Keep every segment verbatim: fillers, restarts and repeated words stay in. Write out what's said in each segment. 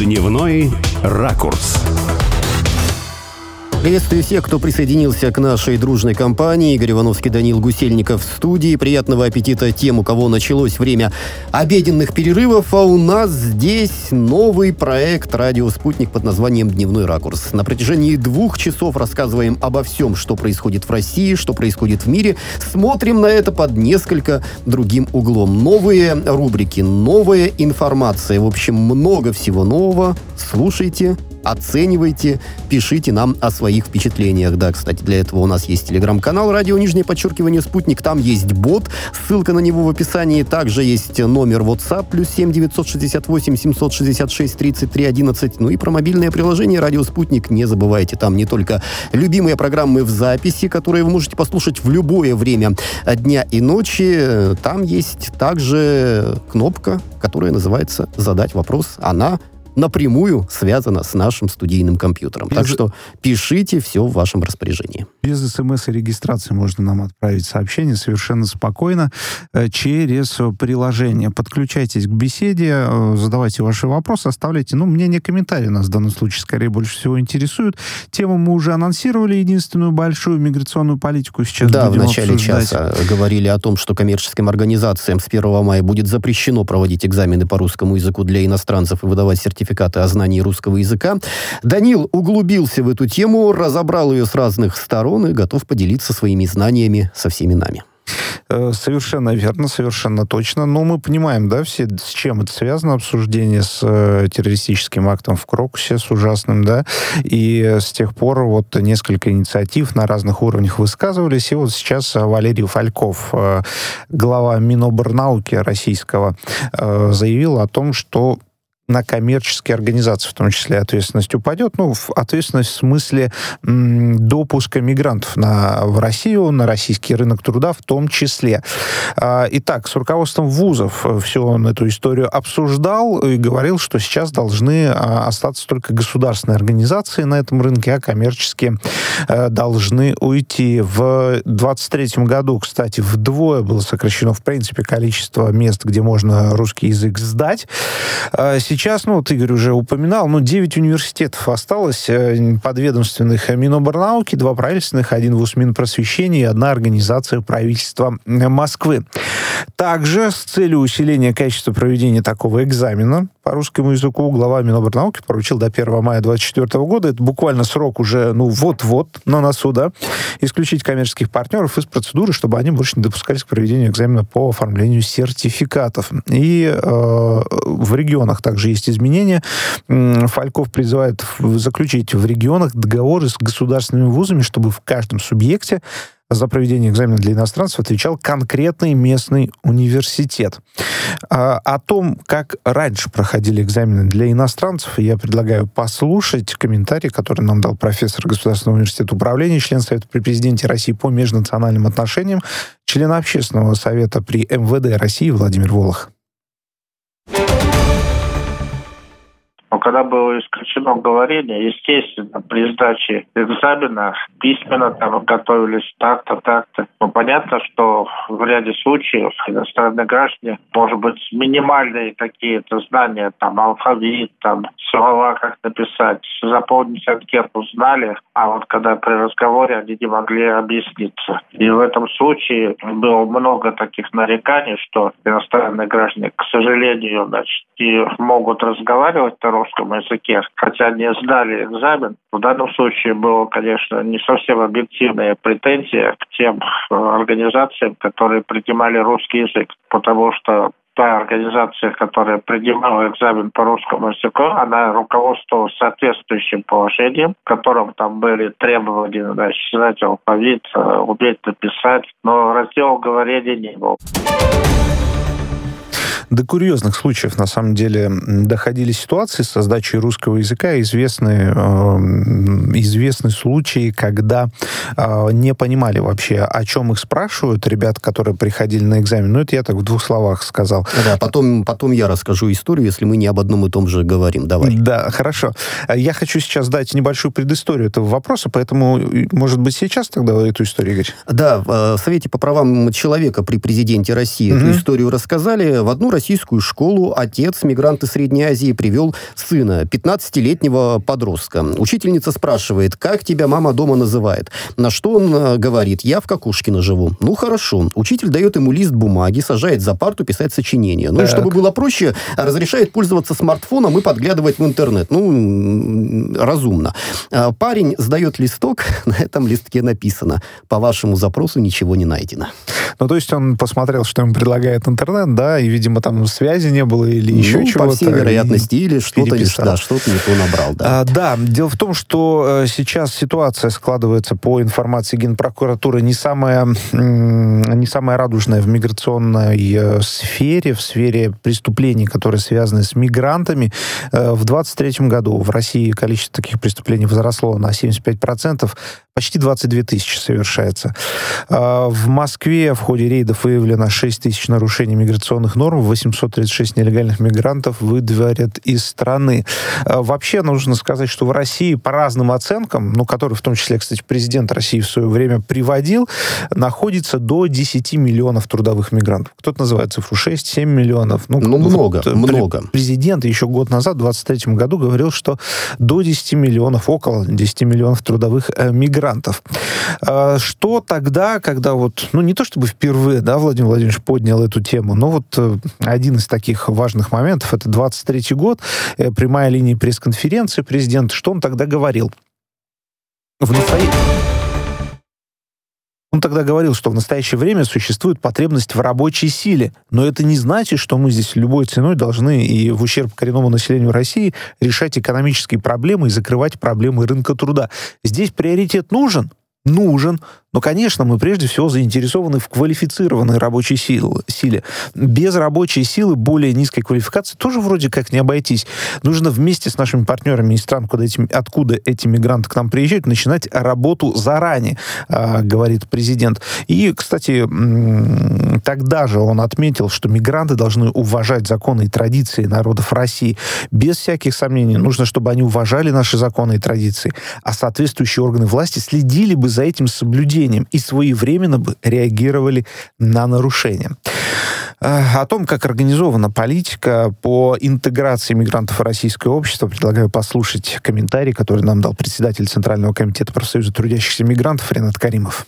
Дневной ракурс. Приветствую всех, кто присоединился к нашей дружной компании. Игорь Ивановский, Даниил Гусельников в студии. Приятного аппетита тем, у кого началось время обеденных перерывов. А у нас здесь новый проект «Радио Спутник» под названием «Дневной ракурс». На протяжении двух часов рассказываем обо всем, что происходит в России, что происходит в мире. Смотрим на это под несколько другим углом. Новые рубрики, новая информация. В общем, много всего нового. Слушайте, оценивайте, пишите нам о своих впечатлениях. Да, кстати, для этого у нас есть телеграм-канал «Радио нижнее подчеркивание Спутник». Там есть бот, ссылка на него в описании. Также есть номер WhatsApp, плюс семь девятьсот шестьдесят восемь семьсот шестьдесят шесть тридцать три одиннадцать. Ну и про мобильное приложение «Радио Спутник» не забывайте. Там не только любимые программы в записи, которые вы можете послушать в любое время дня и ночи. Там есть также кнопка, которая называется «Задать вопрос». Она напрямую связано с нашим студийным компьютером. Без... Так что пишите, все в вашем распоряжении. Без смс и регистрации можно нам отправить сообщение совершенно спокойно э, через приложение. Подключайтесь к беседе, э, задавайте ваши вопросы, оставляйте. Ну, мнение, комментарии нас в данном случае скорее больше всего интересуют. Тему мы уже анонсировали, единственную большую миграционную политику сейчас да, будем в начале обсуждать. Часа говорили о том, что коммерческим организациям с первого мая будет запрещено проводить экзамены по русскому языку для иностранцев и выдавать сертификаты сертификаты о знании русского языка. Данил углубился в эту тему, разобрал ее с разных сторон и готов поделиться своими знаниями со всеми нами. Совершенно верно, совершенно точно. Но мы понимаем, да, все, с чем это связано, обсуждение с э, террористическим актом в Крокусе, с ужасным, да, и с тех пор вот несколько инициатив на разных уровнях высказывались, и вот сейчас Валерий Фальков, э, глава Минобрнауки российского, э, заявил о том, что на коммерческие организации, в том числе, ответственность упадет. Ну, ответственность в смысле м, допуска мигрантов на, в Россию, на российский рынок труда в том числе. А, итак, с руководством вузов все он эту историю обсуждал и говорил, что сейчас должны а, остаться только государственные организации на этом рынке, а коммерческие а, должны уйти. В двадцать третьем году, кстати, вдвое было сокращено, в принципе, количество мест, где можно русский язык сдать. А, сейчас Сейчас, ну, вот Игорь уже упоминал, ну, девять университетов осталось, подведомственных Минобрнауки, два правительственных, один вуз Минпросвещения и одна организация правительства Москвы. Также с целью усиления качества проведения такого экзамена по русскому языку глава Минобрнауки поручил до первого мая двадцать четвёртого года, это буквально срок уже, ну, вот-вот на носу, да, исключить коммерческих партнеров из процедуры, чтобы они больше не допускались к проведению экзамена по оформлению сертификатов. И э, в регионах также есть изменения. Фальков призывает заключить в регионах договоры с государственными вузами, чтобы в каждом субъекте за проведение экзамена для иностранцев отвечал конкретный местный университет. А, о том, как раньше проходили экзамены для иностранцев, я предлагаю послушать комментарий, который нам дал профессор Государственного университета управления, член Совета при президенте России по межнациональным отношениям, член Общественного совета при эм вэ дэ России Владимир Волох. Но когда было исключено говорение, естественно, при сдаче экзамена письменно там готовились так-то, так-то. Но понятно, что в ряде случаев иностранные граждане, может быть, минимальные какие-то знания, там, алфавит, там, слова, как написать, заполнить анкету знали, а вот когда при разговоре они не могли объясниться. И в этом случае было много таких нареканий, что иностранные граждане, к сожалению, значит, не могут разговаривать на русском языке, хотя не сдали экзамен. В данном случае было, конечно, не совсем объективная претензия к тем организациям, которые принимали русский язык, потому что та организация, которая принимала экзамен по русскому языку, она руководствовалась соответствующим положением, в котором там были требования, значит, знать алфавит, уметь написать, но раздела говорения не было. До курьезных случаев, на самом деле, доходили ситуации со сдачей русского языка. Известны, э, известны случаи, когда э, не понимали вообще, о чем их спрашивают ребята, которые приходили на экзамен. Ну, это я так в двух словах сказал. Да, потом, потом я расскажу историю, если мы не об одном и том же говорим. Давай. Да, хорошо. Я хочу сейчас дать небольшую предысторию этого вопроса, поэтому, может быть, сейчас тогда эту историю, Игорь? Да, в Совете по правам человека при президенте России mm-hmm. эту историю рассказали. В одну российскую школу отец, мигрант из Средней Азии, привел сына, пятнадцатилетнего подростка. Учительница спрашивает, как тебя мама дома называет? На что он говорит, я в Кокушкино живу. Ну, хорошо. Учитель дает ему лист бумаги, сажает за парту писать сочинение. Ну, и чтобы было проще, разрешает пользоваться смартфоном и подглядывать в интернет. Ну, разумно. Парень сдает листок, на этом листке написано, по вашему запросу ничего не найдено. Ну, то есть он посмотрел, что ему предлагает интернет, да, и, видимо, там связи не было или еще ну, чего-то. по всей вероятности, или что-то, да, что-то не то набрал, да. А, да, дело в том, что сейчас ситуация складывается по информации Генпрокуратуры не самая, не самая радужная в миграционной сфере, в сфере преступлений, которые связаны с мигрантами. В двадцать третьем году в России количество таких преступлений возросло на семьдесят пять процентов, почти двадцать две тысячи совершается. В Москве в ходе рейдов выявлено шесть тысяч нарушений миграционных норм, восемьсот тридцать шесть нелегальных мигрантов выдворят из страны. Вообще, нужно сказать, что в России по разным оценкам, ну, которые в том числе, кстати, президент России в свое время приводил, находится до десяти миллионов трудовых мигрантов. Кто-то называет цифру шесть-семь миллионов. Ну, ну много, вот, много. Президент еще год назад, в двадцать третьем году, говорил, что до десяти миллионов, около десяти миллионов трудовых э, мигрантов. Э, что тогда, когда вот, ну, не то чтобы впервые, да, Владимир Владимирович поднял эту тему, но вот э, один из таких важных моментов, это двадцать третий год, э, прямая линия пресс-конференции президента, что он тогда говорил? В настоящее... Он тогда говорил, что в настоящее время существует потребность в рабочей силе, но это не значит, что мы здесь любой ценой должны и в ущерб коренному населению России решать экономические проблемы и закрывать проблемы рынка труда. Здесь приоритет нужен? Нужен. Но, конечно, мы прежде всего заинтересованы в квалифицированной рабочей силе. Без рабочей силы более низкой квалификации тоже вроде как не обойтись. Нужно вместе с нашими партнерами из стран, куда эти, откуда эти мигранты к нам приезжают, начинать работу заранее, говорит президент. И, кстати, тогда же он отметил, что мигранты должны уважать законы и традиции народов России. Без всяких сомнений, нужно, чтобы они уважали наши законы и традиции, а соответствующие органы власти следили бы за этим соблюдением и своевременно бы реагировали на нарушения. О том, как организована политика по интеграции мигрантов в российское общество, предлагаю послушать комментарий, который нам дал председатель Центрального комитета профсоюза трудящихся мигрантов Ренат Каримов.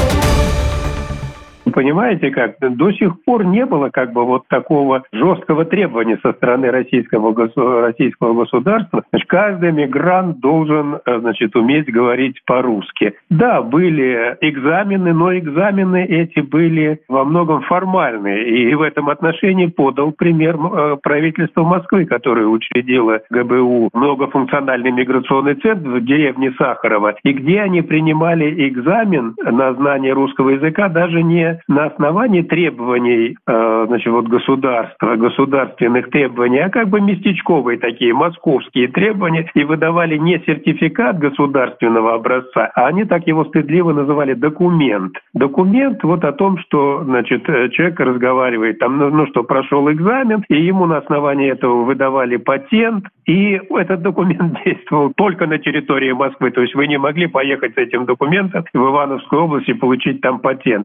Понимаете как? До сих пор не было как бы вот такого жесткого требования со стороны российского, российского государства. Значит, каждый мигрант должен, значит, уметь говорить по-русски. Да, были экзамены, но экзамены эти были во многом формальные. И в этом отношении подал пример правительства Москвы, которое учредило ГБУ, многофункциональный миграционный центр в деревне Сахарова, и где они принимали экзамен на знание русского языка даже не на основании требований, э, значит, вот государства, государственных требований, а как бы местечковые такие, московские требования, и выдавали не сертификат государственного образца, а они так его стыдливо называли документ. Документ вот о том, что, значит, человек разговаривает, там, ну, ну что, прошел экзамен, и ему на основании этого выдавали патент, и этот документ действовал только на территории Москвы, то есть вы не могли поехать с этим документом в Ивановскую область и получить там патент.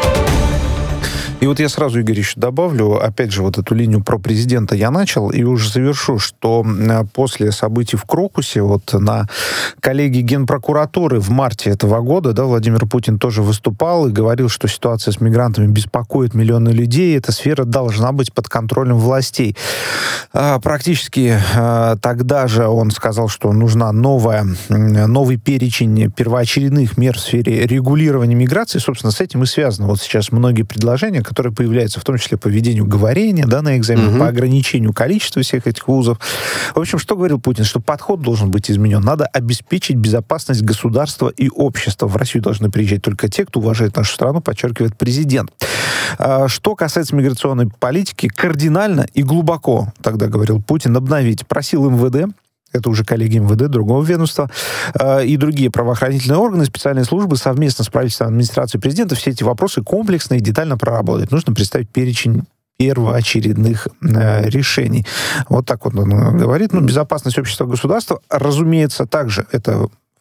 И вот я сразу, Игорь, еще добавлю, опять же, вот эту линию про президента я начал, и уже завершу, что после событий в Крокусе, вот на коллегии Генпрокуратуры в марте этого года, да, Владимир Путин тоже выступал и говорил, что ситуация с мигрантами беспокоит миллионы людей, эта сфера должна быть под контролем властей. А, практически а, тогда же он сказал, что нужна новая, новый перечень первоочередных мер в сфере регулирования миграции. Собственно, с этим и связано вот сейчас многие предложения, которые появляются, в том числе по ведению говорения, да, на экзамен, угу. по ограничению количества всех этих вузов. В общем, что говорил Путин? Что подход должен быть изменен. Надо обеспечить безопасность государства и общества. В Россию должны приезжать только те, кто уважает нашу страну, подчеркивает президент. Что касается миграционной политики, кардинально и глубоко, тогда говорил Путин, обновить. Просил эм вэ дэ, это уже коллеги эм вэ дэ, другого ведомства, и другие правоохранительные органы, специальные службы совместно с правительством администрацией президента все эти вопросы комплексно и детально проработать. Нужно представить перечень первоочередных э, решений. Вот так вот он говорит. Ну, безопасность общества и государства, разумеется, также это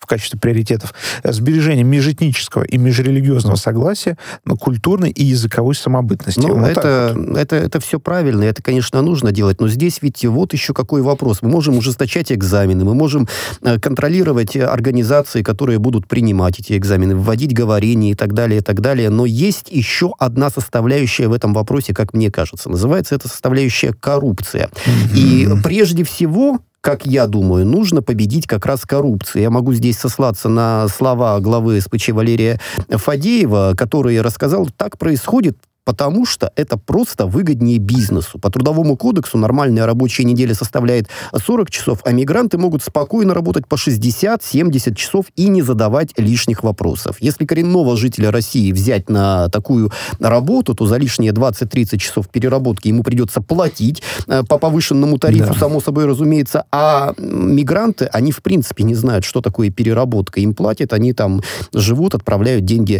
в качестве приоритетов сбережение межэтнического и межрелигиозного согласия, но культурной и языковой самобытности. Ну, вот это, вот. это, это все правильно, это, конечно, нужно делать, но здесь ведь вот еще какой вопрос. Мы можем ужесточать экзамены, мы можем контролировать организации, которые будут принимать эти экзамены, вводить говорение и так далее, и так далее, но есть еще одна составляющая в этом вопросе, как мне кажется. Называется это составляющая коррупция. Mm-hmm. И прежде всего, как я думаю, нужно победить как раз коррупцию. Я могу здесь сослаться на слова главы эс пэ че Валерия Фадеева, который рассказал, так происходит, потому что это просто выгоднее бизнесу. По Трудовому кодексу нормальная рабочая неделя составляет сорок часов, а мигранты могут спокойно работать по шестьдесят-семьдесят часов и не задавать лишних вопросов. Если коренного жителя России взять на такую работу, то за лишние двадцать-тридцать часов переработки ему придется платить по повышенному тарифу, да. само собой разумеется, а мигранты, они в принципе не знают, что такое переработка. Им платят, они там живут, отправляют деньги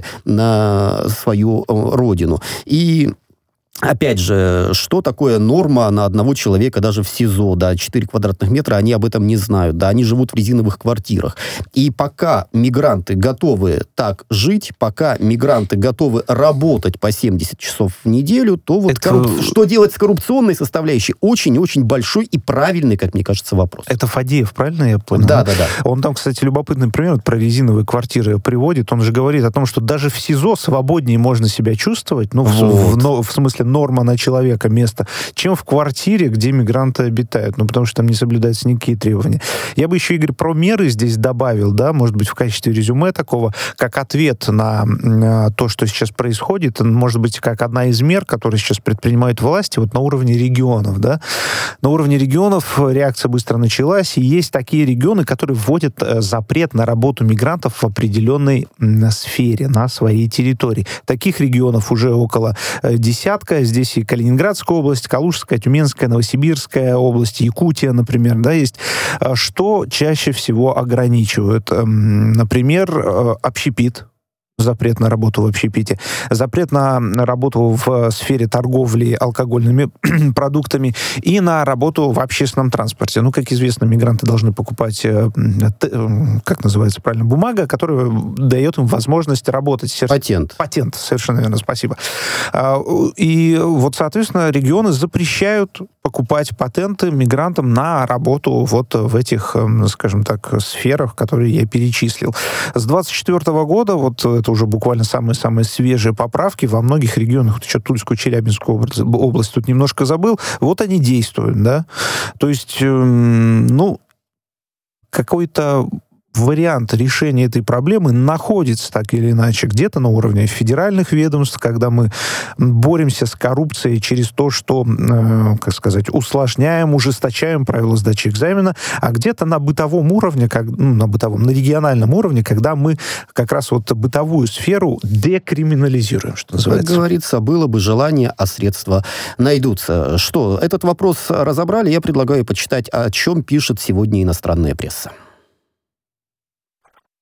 на свою родину. И, опять же, что такое норма на одного человека даже в СИЗО, да, четыре квадратных метра, они об этом не знают, да, они живут в резиновых квартирах. И пока мигранты готовы так жить, пока мигранты готовы работать по семьдесят часов в неделю, то вот это... корруп... что делать с коррупционной составляющей? Очень-очень большой и правильный, как мне кажется, вопрос. Это Фадеев, правильно я понял? Да, да, да. Он там, кстати, любопытный пример про резиновые квартиры приводит. Он же говорит о том, что даже в СИЗО свободнее можно себя чувствовать, ну, вот. в, в, в смысле норма на человека место, чем в квартире, где мигранты обитают, ну, потому что там не соблюдаются никакие требования. Я бы еще, Игорь, про меры здесь добавил, да, может быть, в качестве резюме такого, как ответ на, на то, что сейчас происходит, может быть, как одна из мер, которые сейчас предпринимают власти, вот на уровне регионов, да. На уровне регионов реакция быстро началась, и есть такие регионы, которые вводят запрет на работу мигрантов в определенной сфере, на своей территории. Таких регионов уже около десятка. Здесь и Калининградская область, Калужская, Тюменская, Новосибирская область, Якутия, например, да, есть. Что чаще всего ограничивают? Например, общепит. Запрет на работу в общепите, запрет на работу в сфере торговли алкогольными продуктами и на работу в общественном транспорте. Ну, как известно, мигранты должны покупать, как называется правильно, бумага, которая дает им возможность работать. Патент. Патент, совершенно верно, спасибо. И вот, соответственно, регионы запрещают покупать патенты мигрантам на работу вот в этих, скажем так, сферах, которые я перечислил. С двадцать четвёртого года, вот это уже буквально самые-самые свежие поправки, во многих регионах, еще Тульскую, Челябинскую область, область тут немножко забыл, вот они действуют, да. То есть, ну, какой-то вариант решения этой проблемы находится так или иначе где-то на уровне федеральных ведомств, когда мы боремся с коррупцией через то, что, э, как сказать, усложняем, ужесточаем правила сдачи экзамена, а где-то на бытовом уровне, как, ну, на бытовом, на региональном уровне, когда мы как раз вот бытовую сферу декриминализируем, что называется. Как говорится, было бы желание, а средства найдутся. Что, этот вопрос разобрали, я предлагаю почитать, о чем пишет сегодня иностранная пресса.